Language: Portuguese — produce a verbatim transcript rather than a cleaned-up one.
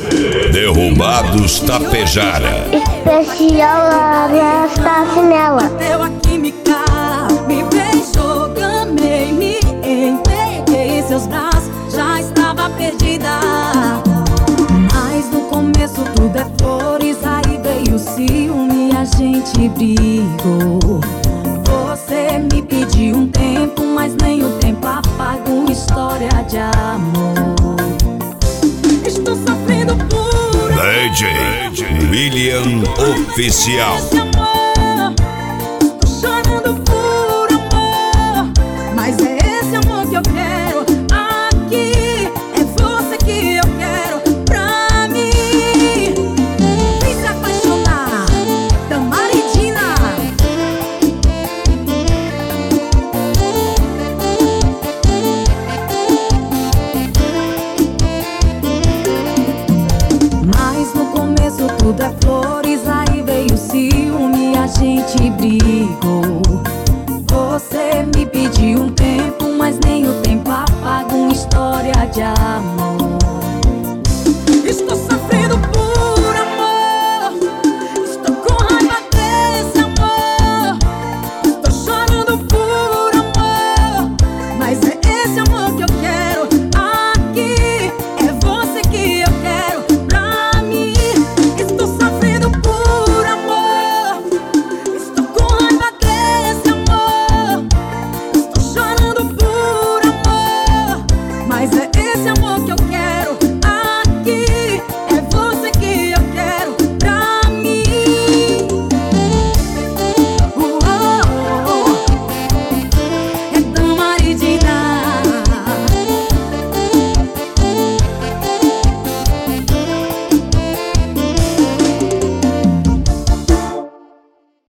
Derrubados Tapejara. Especial Área Tassinela. Bateu a química, me beijou, gamei, me entreguei em seus braços, já estava perdida. Mas no começo tudo é flores, aí veio o ciúme e a gente brigou. Você me pediu um tempo, mas nem o tempo apaga uma história de amor. Estou sofrendo por D J William Oficial. esse amor. Tô chorando por amor, mas é esse amor que eu quero. Aqui é você que eu quero pra mim. Vem se apaixonar, Tamaridina. Mas no começo tudo é flores, aí veio o ciúme e a gente brigou. Você me pediu um tempo,